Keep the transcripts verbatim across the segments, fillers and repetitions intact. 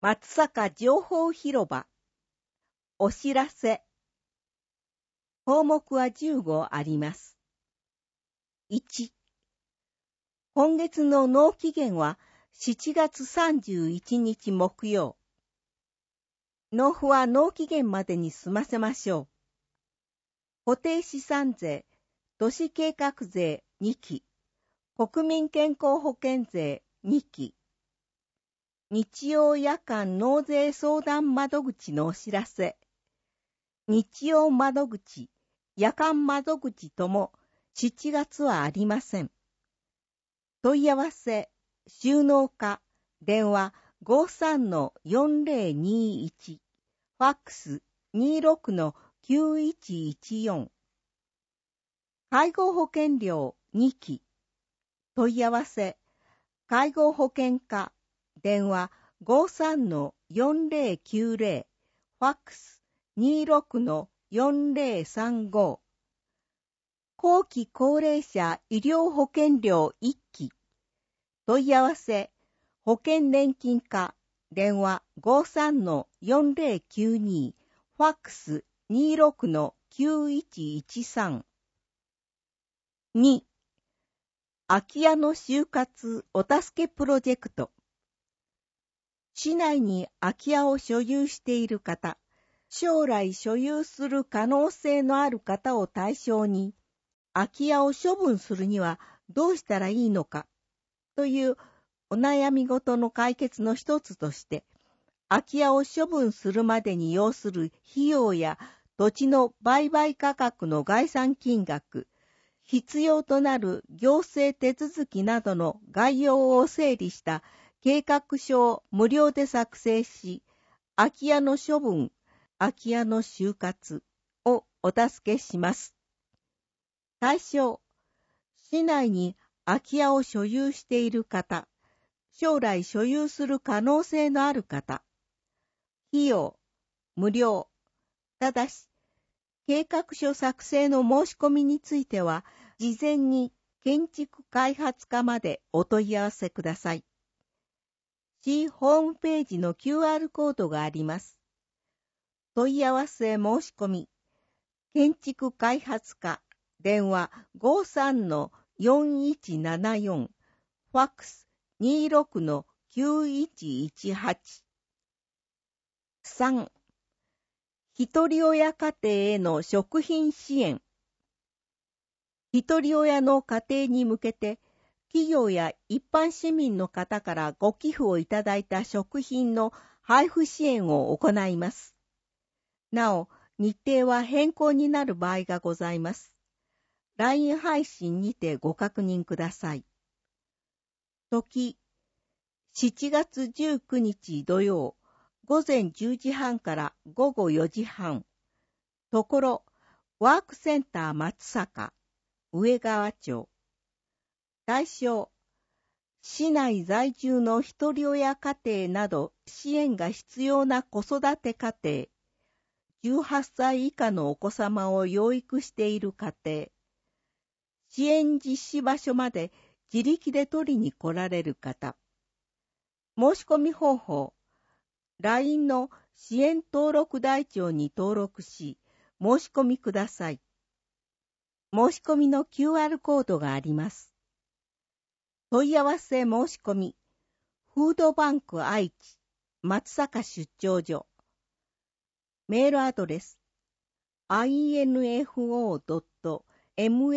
松阪情報広場。お知らせ。項目はじゅうごあります。いち、今月の納期限はしちがつさんじゅういちにち木曜。納付は納期限までに済ませましょう。固定資産税、都市計画税にき、国民健康保険税にき、日曜夜間納税相談窓口のお知らせ。日曜窓口、夜間窓口ともしちがつはありません。問い合わせ、収納課、電話 ごさんのよんぜろにいち、ファックス にじゅうろくのきゅういちいちよん。介護保険料にき、問い合わせ、介護保険課、電話 ごさんのよんぜろきゅうぜろ、ファックス にじゅうろくのよんぜろさんご。後期高齢者医療保険料いっき、問い合わせ、保険年金課、電話 ごさんのよんぜろきゅうに、ファックス にじゅうろくのきゅういちいちさん。に、空き家の終活お助けプロジェクト。市内に空き家を所有している方、将来所有する可能性のある方を対象に、空き家を処分するにはどうしたらいいのかというお悩みごとの解決の一つとして、空き家を処分するまでに要する費用や土地の売買価格の概算金額、必要となる行政手続きなどの概要を整理した計画書を無料で作成し、空き家の処分、空き家の終活をお助けします。対象、市内に空き家を所有している方、将来所有する可能性のある方。費用、無料。ただし、計画書作成の申し込みについては、事前に建築開発課までお問い合わせください。市ホームページの キューアール コードがあります。問い合わせ申し込み、建築開発課、電話 ごさんのよんいちななよん、ファックス にじゅうろくのきゅういちいちはち。さん、一人親家庭への食品支援。一人親の家庭に向けて、企業や一般市民の方からご寄付をいただいた食品の配布支援を行います。なお、日程は変更になる場合がございます。ライン 配信にてご確認ください。時、しちがつじゅうくにち土曜、午前じゅうじはんから午後よじはん。ところ、ワークセンター松阪、上川町。対象、市内在住の一人親家庭など支援が必要な子育て家庭、じゅうはっさい以下のお子様を養育している家庭、支援実施場所まで自力で取りに来られる方。申し込み方法、ライン の支援登録台帳に登録し、申し込みください。申し込みの キューアール コードがあります。問い合わせ申し込み、フードバンク愛知、松阪出張所。メールアドレス、インフォ ドット マ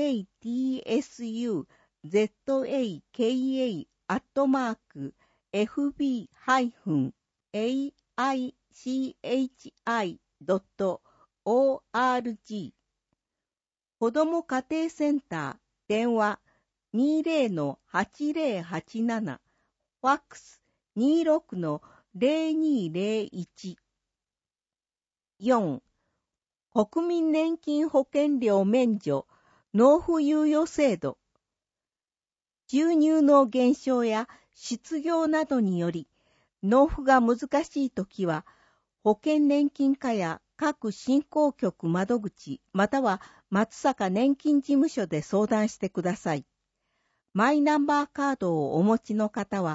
ツカ アットマーク エフビー ハイフン エーアイシーエイチアイ ドット オーアールジー。子ども家庭センター、電話 にじゅうのはちぜろはちなな、ファックス にじゅうろくのぜろにぜろいち。よん、国民年金保険料免除納付猶予制度。収入の減少や失業などにより納付が難しいときは、保険年金課や各振興局窓口または松阪年金事務所で相談してください。マイナンバーカードをお持ちの方は、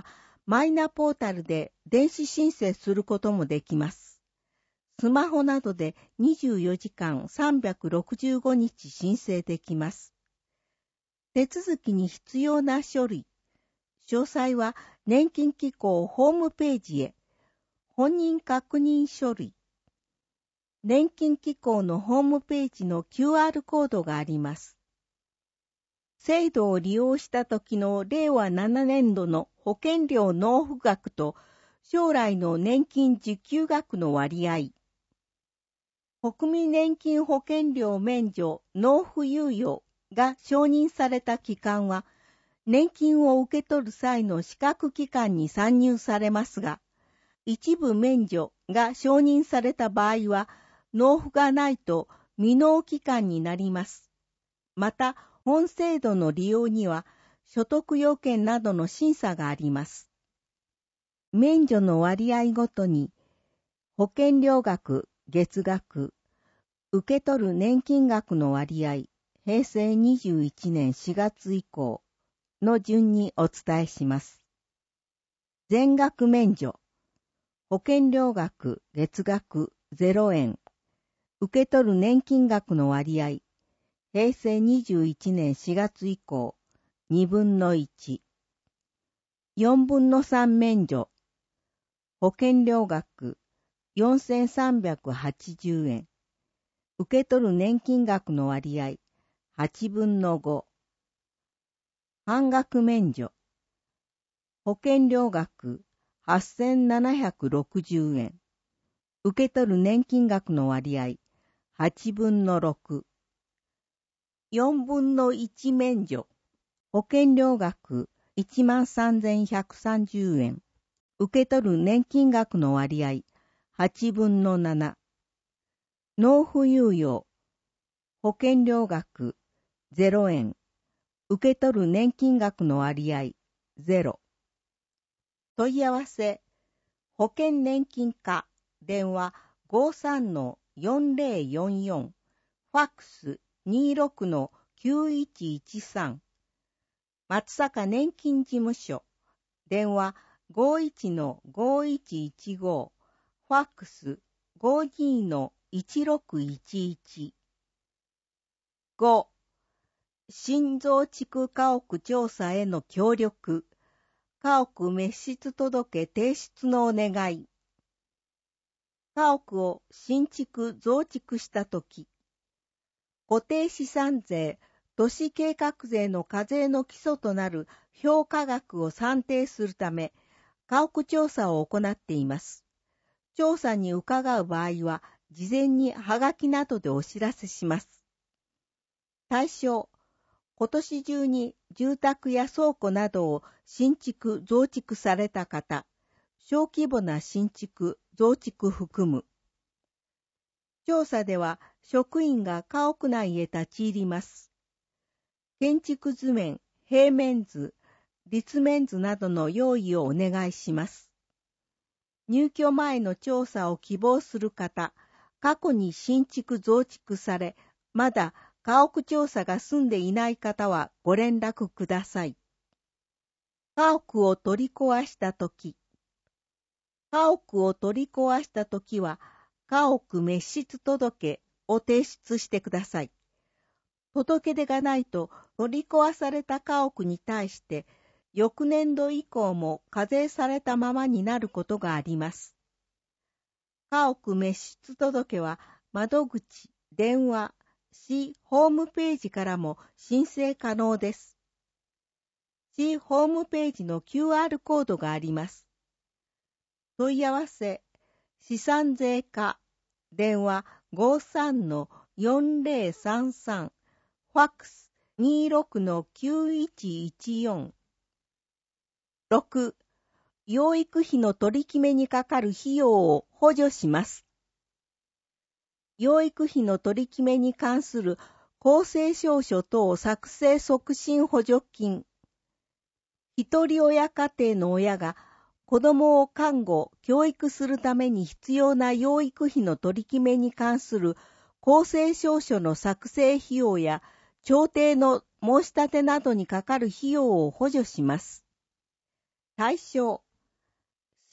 マイナポータルで電子申請することもできます。スマホなどでにじゅうよじかんさんびゃくろくじゅうごにち申請できます。手続きに必要な書類、詳細は年金機構ホームページへ、本人確認書類、年金機構のホームページの キューアール コードがあります。制度を利用した時のれいわななねんどの保険料納付額と将来の年金受給額の割合。国民年金保険料免除納付猶予が承認された期間は、年金を受け取る際の資格期間に算入されますが、一部免除が承認された場合は、納付がないと未納期間になります。また、本制度の利用には所得要件などの審査があります。免除の割合ごとに保険料額、月額、受け取る年金額の割合、へいせいにじゅういちねんしがつ以降の順にお伝えします。全額免除、保険料額、月額ゼロえん、受け取る年金額の割合、へいせいにじゅういちねんしがつ以降、にぶんのいち。よんぶんのさん免除。保険料額、よんせんさんびゃくはちじゅうえん。受け取る年金額の割合、はちぶんのご。半額免除。保険料額、はっせんななひゃくろくじゅうえん。受け取る年金額の割合、はちぶんのろく。よんぶんのいち免除。保険料額いちまんさんぜんひゃくさんじゅうえん。受け取る年金額の割合はちぶんのなな。納付猶予。保険料額ゼロえん。受け取る年金額の割合ゼロ。問い合わせ。保険年金課電話 ごさんのよんぜろよんよん。ファックスにじゅうろくのきゅういちいちさん。松坂年金事務所。電話 ごいちのごいちいちご。ファックス ごじゅうにのいちろくいちいち。ご. 新増築家屋調査への協力。家屋滅失届提出のお願い。家屋を新築増築したとき、固定資産税、都市計画税の課税の基礎となる評価額を算定するため、家屋調査を行っています。調査に伺う場合は、事前にハガキなどでお知らせします。対象、今年中に住宅や倉庫などを新築増築された方、小規模な新築増築含む。調査では職員が家屋内へ立ち入ります。建築図面、平面図、立面図などの用意をお願いします。入居前の調査を希望する方、過去に新築増築され、まだ家屋調査が済んでいない方はご連絡ください。家屋を取り壊したとき、家屋を取り壊したときは、家屋滅失届を提出してください。届け出がないと取り壊された家屋に対して翌年度以降も課税されたままになることがあります。家屋滅失届は窓口、電話、市ホームページからも申請可能です。市ホームページの キューアール コードがあります。問い合わせ、資産税課、電話 ごさんのよんぜろさんさん、ファックス にじゅうろくのきゅういちいちよん。ろく. 養育費の取り決めにかかる費用を補助します。養育費の取り決めに関する公正証書等作成促進補助金。一人親家庭の親が子供を看護、教育するために必要な養育費の取り決めに関する公正証書の作成費用や調停の申し立てなどにかかる費用を補助します。対象、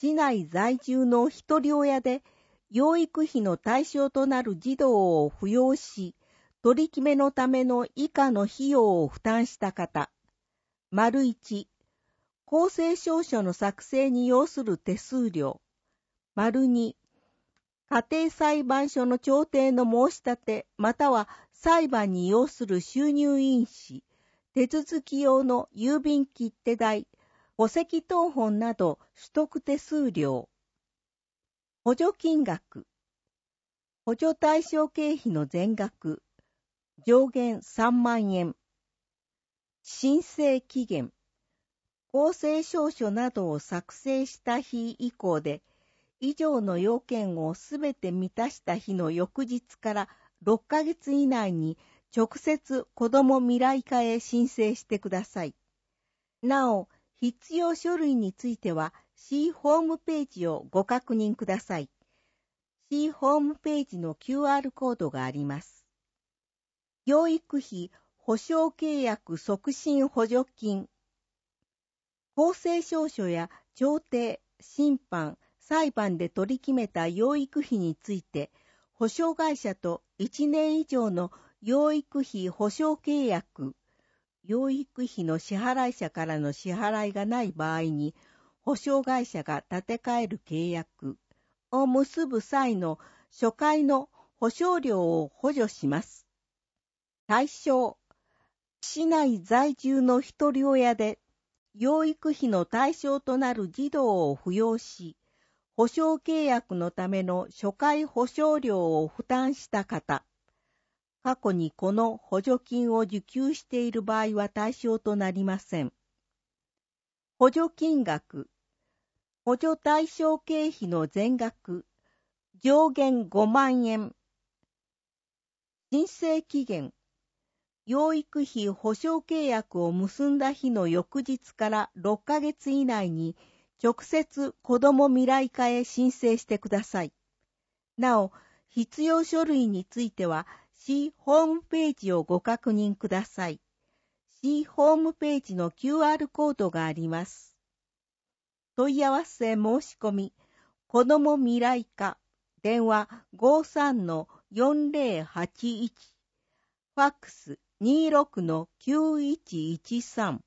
市内在住の一人親で養育費の対象となる児童を扶養し、取り決めのための以下の費用を負担した方。丸一、公正証書の作成に要する手数料。丸二、家庭裁判所の調停の申し立てまたは裁判に要する収入印紙、手続き用の郵便切手代、戸籍謄本など取得手数料。補助金額。補助対象経費の全額。上限さんまんえん。申請期限。公正証書などを作成した日以降で、以上の要件をすべて満たした日の翌日からろっかげつ以内に直接子ども未来課へ申請してください。なお、必要書類については C ホームページをご確認ください。C ホームページの キューアール コードがあります。養育費保証契約促進補助金。公正証書や調停、審判、裁判で取り決めた養育費について、保証会社といちねん以上の養育費保証契約、養育費の支払い者からの支払いがない場合に、保証会社が立て替える契約を結ぶ際の初回の保証料を補助します。対象、市内在住の一人親で、養育費の対象となる児童を扶養し、保証契約のための初回保証料を負担した方、過去にこの補助金を受給している場合は対象となりません。補助金額、補助対象経費の全額、上限ごまんえん。申請期限、養育費保証契約を結んだ日の翌日からろっかげつ以内に直接子ども未来課へ申請してください。なお、必要書類については C ホームページをご確認ください。C ホームページの キューアール コードがあります。問い合わせ申し込み、子ども未来課、電話 ごさんのよんぜろはちいち、ファックス にじゅうろくのきゅういちいちさん。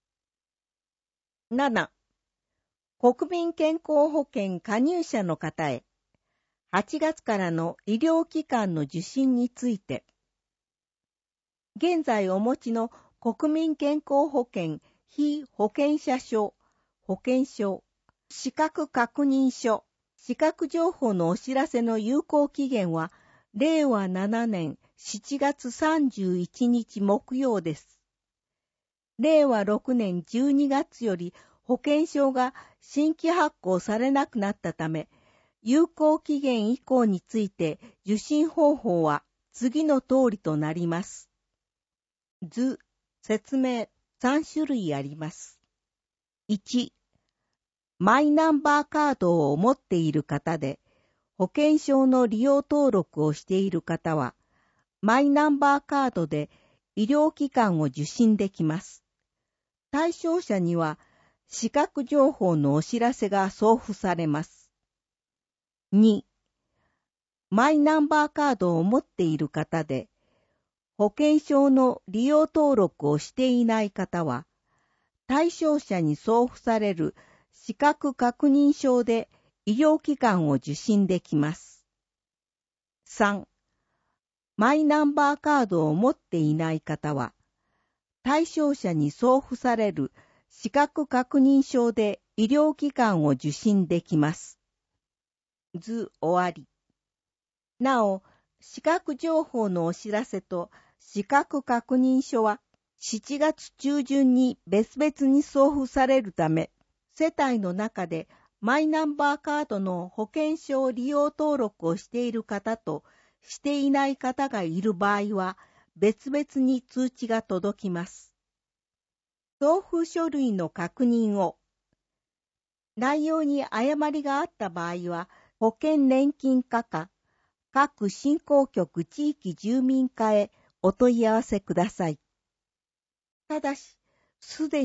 なな、国民健康保険加入者の方へ、はちがつからの医療機関の受診について、現在お持ちの国民健康保険被保険者証、保険証、資格確認書、資格情報のお知らせの有効期限は、れいわななねんしちがつさんじゅういちにち木曜です。れいわろくねんじゅうにがつより保険証が新規発行されなくなったため、有効期限以降について受診方法は次の通りとなります。図、説明さんしゅるいあります。いち、マイナンバーカードを持っている方で、保険証の利用登録をしている方は、マイナンバーカードで医療機関を受診できます。対象者には、資格情報のお知らせが送付されます。に、マイナンバーカードを持っている方で、保険証の利用登録をしていない方は、対象者に送付される資格確認書で医療機関を受診できます。さん、マイナンバーカードを持っていない方は、対象者に送付される資格確認書で医療機関を受診できます。図終わり。なお、資格情報のお知らせと資格確認書はしちがつちゅうじゅんに別々に送付されるため、世帯の中でマイナンバーカードの保険証利用登録をしている方としていない方がいる場合は別々に通知が届きます。送付書類の確認を。内容に誤りがあった場合は保険年金課か各振興局地域住民課へお問い合わせください。ただし、すでに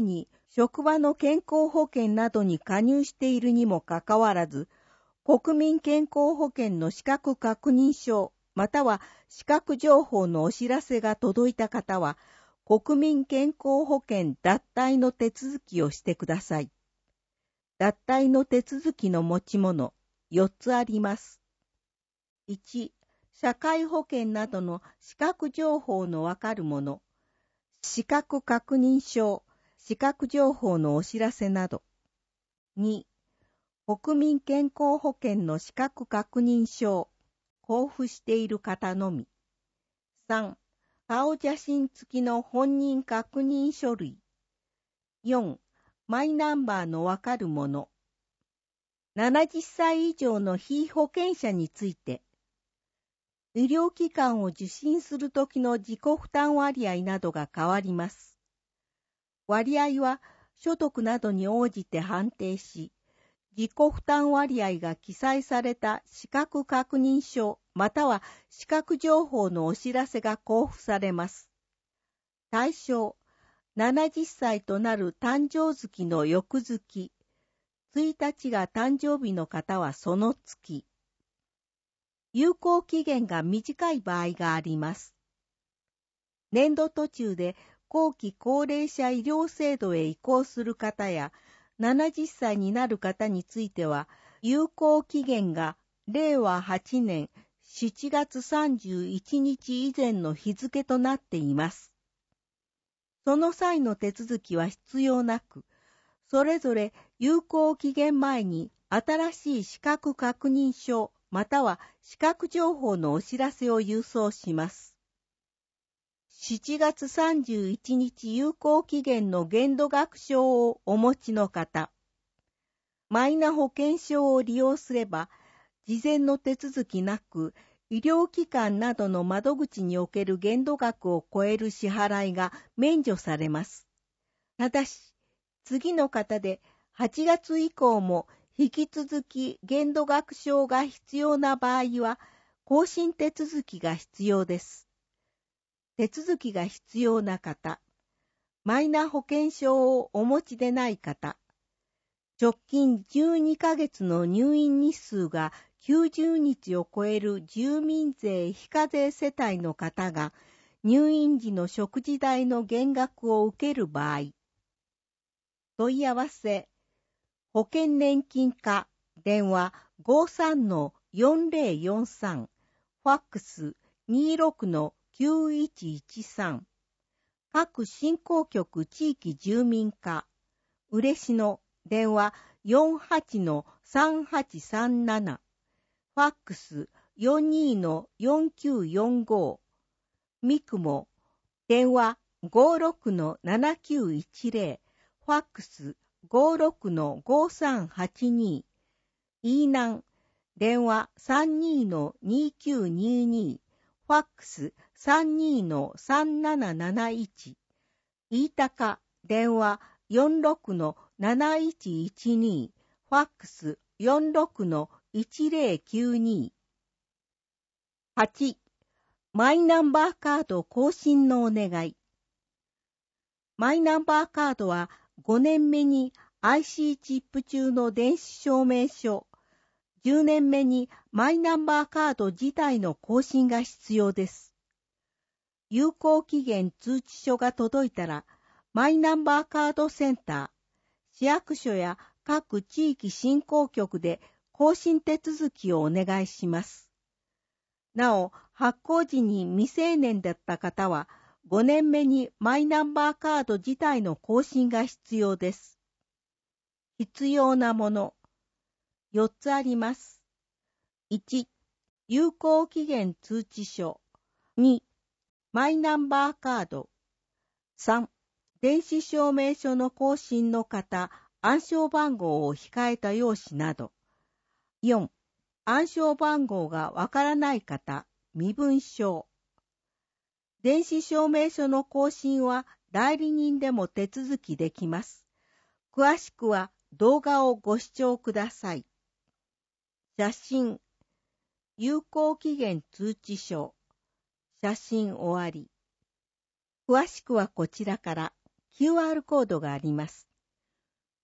職場の健康保険などに加入しているにもかかわらず、国民健康保険の資格確認書、または資格情報のお知らせが届いた方は、国民健康保険脱退の手続きをしてください。脱退の手続きの持ち物、よっつあります。いち、社会保険などの資格情報のわかるもの、資格確認書、資格情報のお知らせなど。に、国民健康保険の資格確認書を交付している方のみ。さん、顔写真付きの本人確認書類。よん、マイナンバーのわかるもの。ななじゅっさい以上の被保険者について、医療機関を受診するときの自己負担割合などが変わります。割合は所得などに応じて判定し、自己負担割合が記載された資格確認書または資格情報のお知らせが交付されます。対象、ななじゅっさいとなる誕生月の翌月、ついたちが誕生日の方はその月。有効期限が短い場合があります。年度途中で後期高齢者医療制度へ移行する方やななじゅっさいになる方については有効期限がれいわはちねんしちがつさんじゅういちにち以前の日付となっています。その際の手続きは必要なく、それぞれ有効期限前に新しい資格確認書または資格情報のお知らせを郵送します。しちがつさんじゅういちにち有効期限の限度額証をお持ちの方、マイナ保険証を利用すれば、事前の手続きなく、医療機関などの窓口における限度額を超える支払いが免除されます。ただし、次の方ではちがつ以降も引き続き限度額証が必要な場合は、更新手続きが必要です。手続きが必要な方、マイナ保険証をお持ちでない方、直近じゅうにかげつの入院日数がきゅうじゅうにちを超える住民税非課税世帯の方が入院時の食事代の減額を受ける場合、問い合わせ、保険年金課、電話 ごさんのよんぜろよんさん、ファックス にじゅうろくのきゅういちいちさん、各振興局地域住民課、嬉野、電話 よんはちのさんはちさんなな、ファックス よんにのよんきゅうよんご、ミクモ、電話 ごろくのななきゅういちぜろ、ファックス ごろくのごさんはちに、イーナン、電話 さんにのにきゅうにに、ファックス さんにのさんなななないち、飯高、電話 よんろくのなないちいちに、ファックス よんろくのいちぜろきゅうに。はち、マイナンバーカード更新のお願い。マイナンバーカードはごねんめに アイシー チップ中の電子証明書、じゅうねんめにマイナンバーカード自体の更新が必要です。有効期限通知書が届いたら、マイナンバーカードセンター、市役所や各地域振興局で更新手続きをお願いします。なお、発行時に未成年だった方は、ごねんめにマイナンバーカード自体の更新が必要です。必要なもの、よっつあります。いち、有効期限通知書。に、マイナンバーカード。さん、電子証明書の更新の方、暗証番号を控えた用紙など。よん、暗証番号がわからない方、身分証。電子証明書の更新は代理人でも手続きできます。詳しくは動画をご視聴ください。写真、有効期限通知書、写真終わり。詳しくはこちらから キューアール コードがあります。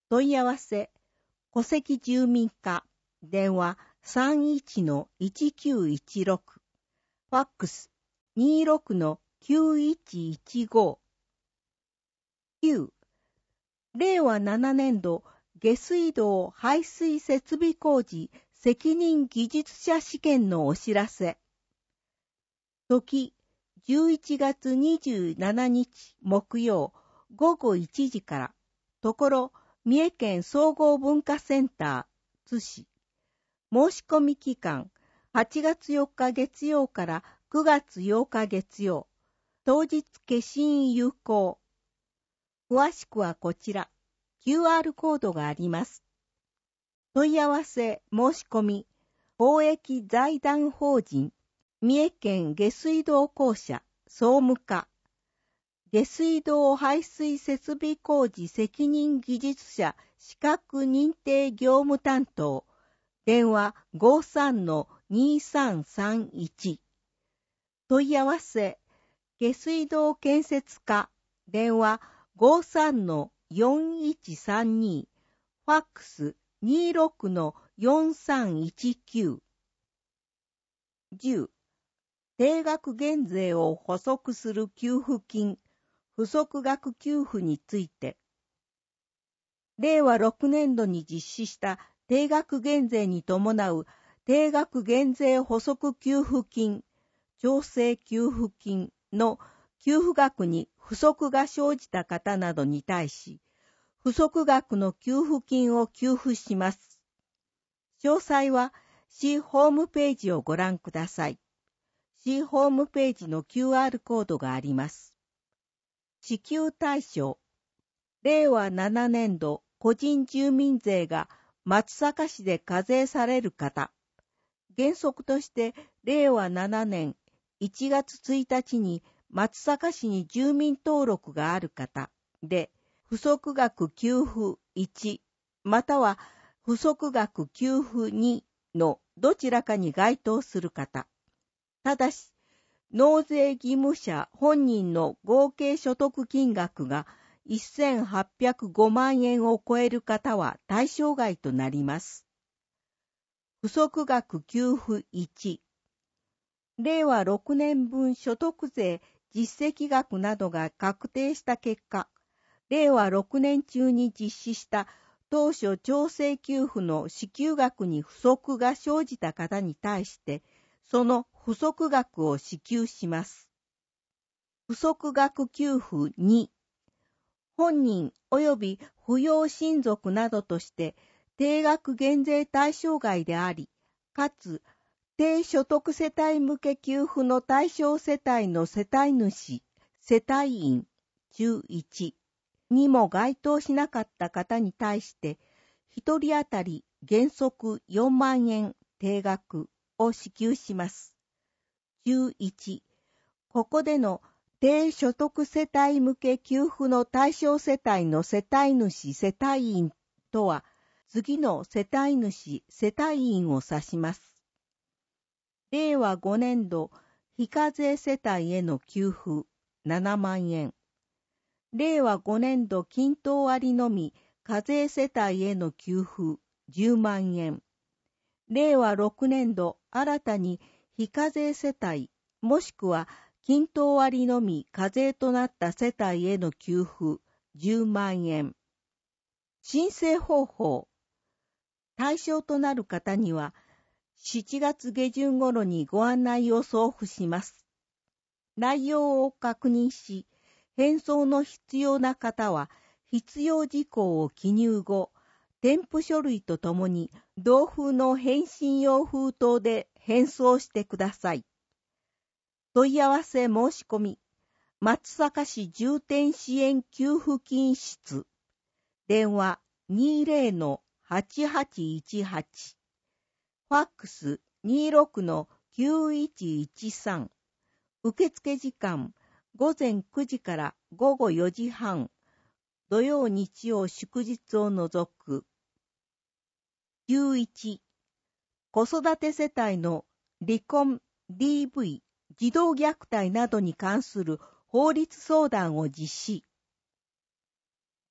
問い合わせ、戸籍住民課、電話 さんいちのいちきゅういちろく、ファックス にじゅうろくのきゅういちいちご。きゅう、れいわななねんど下水道排水設備工事責任技術者試験のお知らせ。時、じゅういちがつにじゅうしちにち木曜ごごいちじから、ところ、三重県総合文化センター、津市。申し込み期間、はちがつよっか月曜からくがつようか月曜。当日消印有効。詳しくはこちら、キューアール コードがあります。問い合わせ、申し込み、公益財団法人、三重県下水道公社、総務課、下水道排水設備工事責任技術者資格認定業務担当、電話 ごさんのにさんさんいち。問い合わせ、下水道建設課、電話 ごさんのよんいちさんに、ファックス にじゅうろくのよんさんいちきゅう。じゅう、定額減税を補足する給付金、不足額給付について、れいわろくねんどに実施した定額減税に伴う定額減税補足給付金、調整給付金の給付額に不足が生じた方などに対し、不足額の給付金を給付します。詳細は市ホームページをご覧ください。市ホームページの キューアール コードがあります。支給対象、れいわななねんど個人住民税が松阪市で課税される方、原則としてれいわななねんいちがつついたちに松阪市に住民登録がある方で、不足額給付いちまたは不足額給付にのどちらかに該当する方。ただし、納税義務者本人の合計所得金額がせんはっぴゃくごまんえんを超える方は対象外となります。不足額給付いち、れいわろくねんぶん所得税実績額などが確定した結果、れいわろくねん中に実施した当初調整給付の支給額に不足が生じた方に対して、その不足額を支給します。不足額給付に、本人及び扶養親族などとして定額減税対象外であり、かつ低所得世帯向け給付の対象世帯の世帯主、世帯員じゅういちにも該当しなかった方に対して、ひとり当たり原則よんまんえん定額を支給します。じゅういち、ここでの低所得世帯向け給付の対象世帯の世帯主世帯員とは、次の世帯主世帯員を指します。れいわごねんど非課税世帯への給付ななまんえん。れいわごねんど均等割のみ課税世帯への給付じゅうまんえん。れいわろくねんど新たに非課税世帯もしくは均等割のみ課税となった世帯への給付じゅうまんえん。申請方法。対象となる方にはしちがつげじゅん頃にご案内を送付します。内容を確認し、返送の必要な方は必要事項を記入後、添付書類とともに同封の返信用封筒で返送してください。問い合わせ申し込み、松阪市重点支援給付金室、電話 にじゅうのはちはちいちはち、ファックス にじゅうろくのきゅういちいちさん、受付時間ごぜんくじからごごよじはん、土曜日曜祝日を除く。じゅういち、子育て世帯の離婚、ディーブイ、児童虐待などに関する法律相談を実施。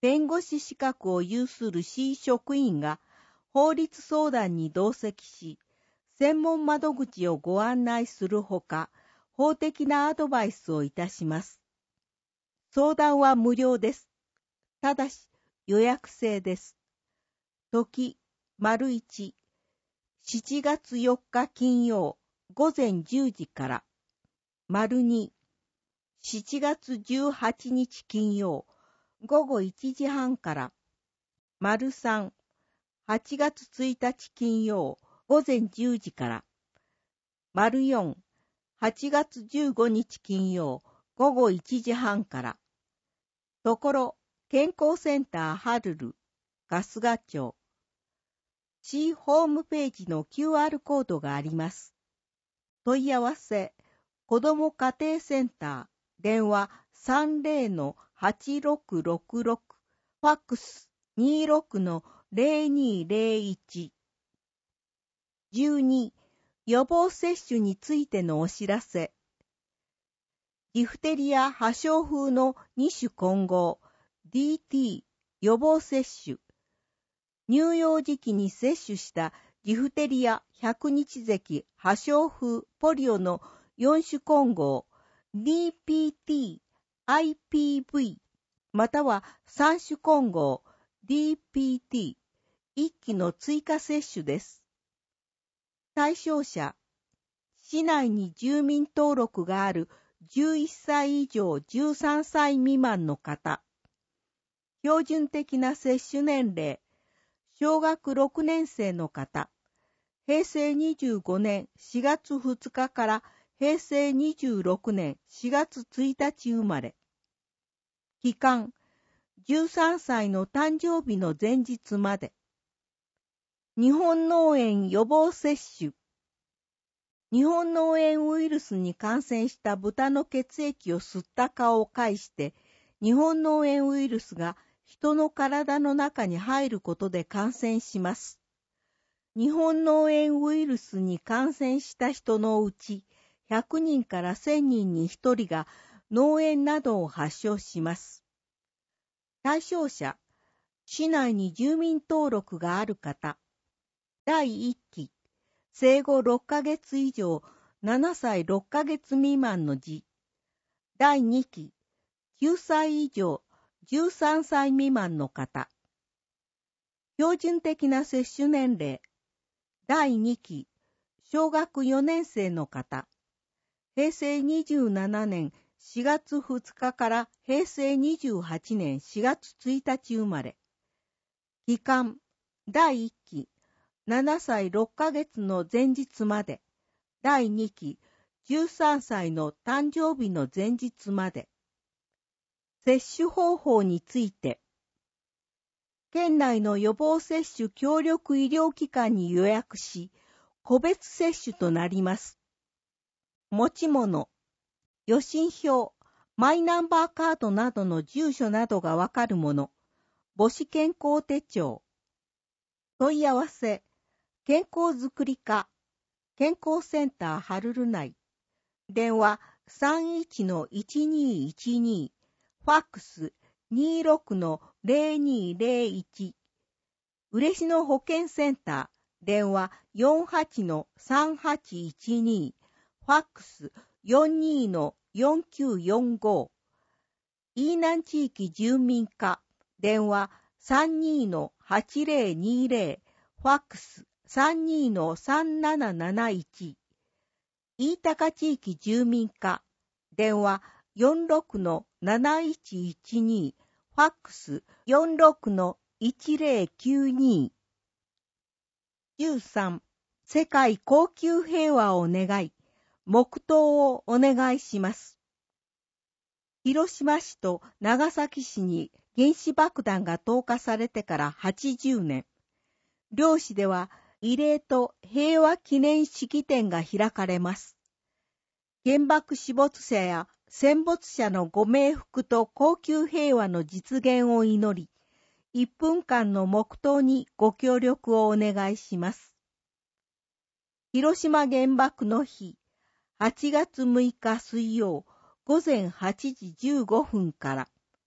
弁護士資格を有する市職員が法律相談に同席し、専門窓口をご案内するほか、法的なアドバイスをいたします。相談は無料です。ただし予約制です。時、丸一、しちがつよっか金曜、午前じゅうじから、丸二、しちがつじゅうはちにち金曜、午後いちじはんから、丸三、はちがつついたち金曜、午前じゅうじから、丸四、はちがつじゅうごにち金曜、午後いちじはんから、ところ、健康センターハルル、春日町。市ホームページの キューアール コードがあります。問い合わせ、子ども家庭センター、電話 さんぜろのはちろくろくろく、ファックス にじゅうろくのぜろにぜろいち。じゅうに、予防接種についてのお知らせ。ジフテリア破傷風のに種混合 ディーティー 予防接種。乳幼児期に接種したジフテリア百日咳破傷風ポリオのよん種混合 ディーピーティー、アイピーブイ またはさん種混合 ディーピーティー、いっきの追加接種です。対象者、市内に住民登録があるじゅういっさい以上じゅうさんさい未満の方。標準的な接種年齢、小学ろくねん生の方。平成にじゅうごねんしがつふつかから平成にじゅうろくねんしがつついたち生まれ。期間、じゅうさんさいの誕生日の前日まで。日本脳炎予防接種。日本脳炎ウイルスに感染した豚の血液を吸った蚊を介して、日本脳炎ウイルスが人の体の中に入ることで感染します。日本脳炎ウイルスに感染した人のうち、ひゃくにんからせんにんにひとりが脳炎などを発症します。対象者、市内に住民登録がある方。だいいっき、生後ろっかげつ以上ななさいろっかげつ未満の児。だいにき、きゅうさい以上じゅうさんさい未満の方。標準的な接種年齢。だいにき、小学よねん生の方。平成にじゅうななねんしがつふつかから平成にじゅうはちねんしがつついたち生まれ。期間、だいいっき、ななさいろっかげつの前日まで。だいにき、じゅうさんさいの誕生日の前日まで。接種方法について。県内の予防接種協力医療機関に予約し、個別接種となります。持ち物、予診票、マイナンバーカードなどの住所などがわかるもの、母子健康手帳。問い合わせ、健康づくり課、健康センターハルル内。電話 さんいちのいちにいちに、ファックス にじゅうろくのぜろにぜろいち。嬉野保健センター、電話 よんはちのさんはちいちに、ファックス よんにのよんきゅうよんご。飯南地域住民課、電話 さんにのはちぜろにぜろ、ファックス さんにのさんなななないち。飯高地域住民課、電話 よんろくのなないちいちに、ファックス よんろくのいちぜろきゅうに。じゅうさん、世界恒久平和を願い、黙祷をお願いします。広島市と長崎市に原子爆弾が投下されてからはちじゅうねん。両市では慰霊と平和記念式典が開かれます。原爆死没者や戦没者のご冥福と恒久平和の実現を祈り、いっぷんかんの黙祷にご協力をお願いします。広島原爆の日、はちがつむいか水曜、午前はちじじゅうごふんから、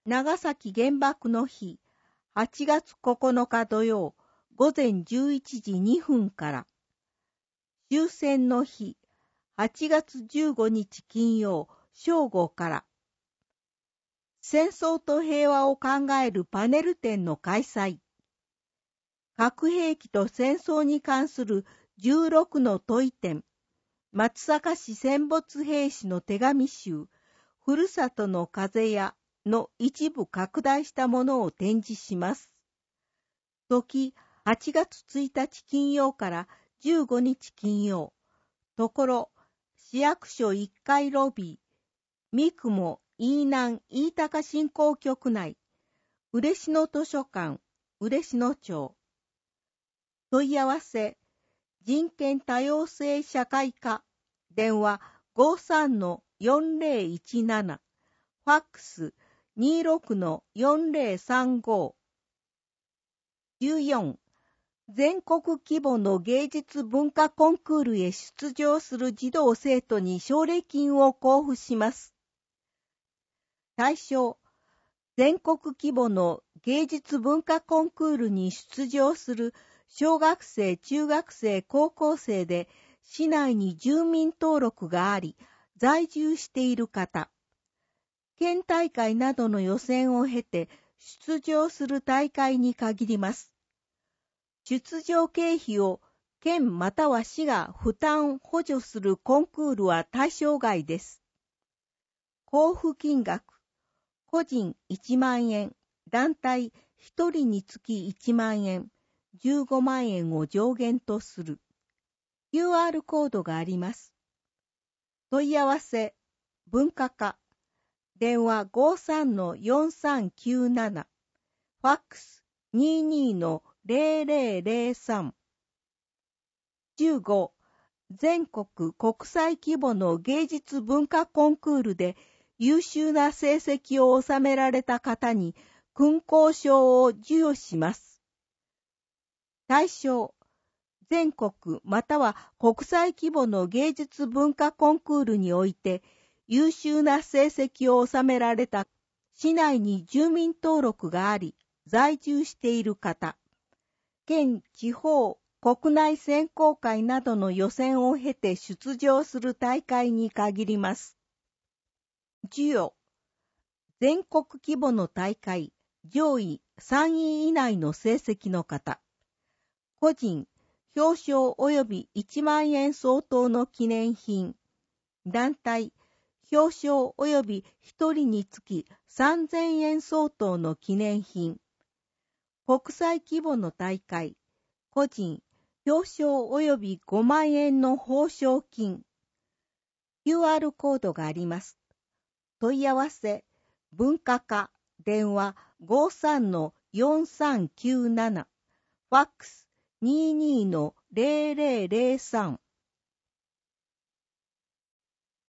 長崎原爆の日、はちがつここのか土曜、午前じゅういちじにふんから、終戦の日、はちがつじゅうごにち金曜、正午から、戦争と平和を考えるパネル展の開催。核兵器と戦争に関するじゅうろくの問い点、松阪市戦没兵士の手紙集、ふるさとの風やの一部拡大したものを展示します。時、はちがつついたち金曜からじゅうごにち金曜。ところ、市役所いっかいロビー、三雲飯南飯高振興局内、嬉野図書館、嬉野町。問い合わせ、人権多様性社会科、電話 ごさんのよんぜろいちなな、ファックス にじゅうろくのよんぜろさんご。じゅうよん、全国規模の芸術文化コンクールへ出場する児童生徒に奨励金を交付します。対象、全国規模の芸術文化コンクールに出場する小学生、中学生、高校生で市内に住民登録があり、在住している方、県大会などの予選を経て出場する大会に限ります。出場経費を県または市が負担補助するコンクールは対象外です。交付金額、個人いちまんえん、団体ひとりにつきいちまんえん、じゅうごまんえんを上限とする。キューアール コードがあります。問い合わせ、文化課、電話 ごさんのよんさんきゅうなな、ファックス にじゅうにのぜろぜろぜろさん。じゅうご、全国国際規模の芸術文化コンクールで優秀な成績を収められた方に勲功章を授与します。対象、全国または国際規模の芸術文化コンクールにおいて優秀な成績を収められた市内に住民登録があり在住している方、県地方国内選考会などの予選を経て出場する大会に限ります。授与、全国規模の大会上位さんい以内の成績の方、個人表彰及びいちまんえん相当の記念品、団体表彰及びひとりにつきさんぜんえん相当の記念品、国際規模の大会、個人表彰及びごまんえんの報奨金。キューアール コードがあります。問い合わせ、文化課、電話 ごさんのよんさんきゅうなな、ファックス にじゅうにのぜろぜろぜろさん。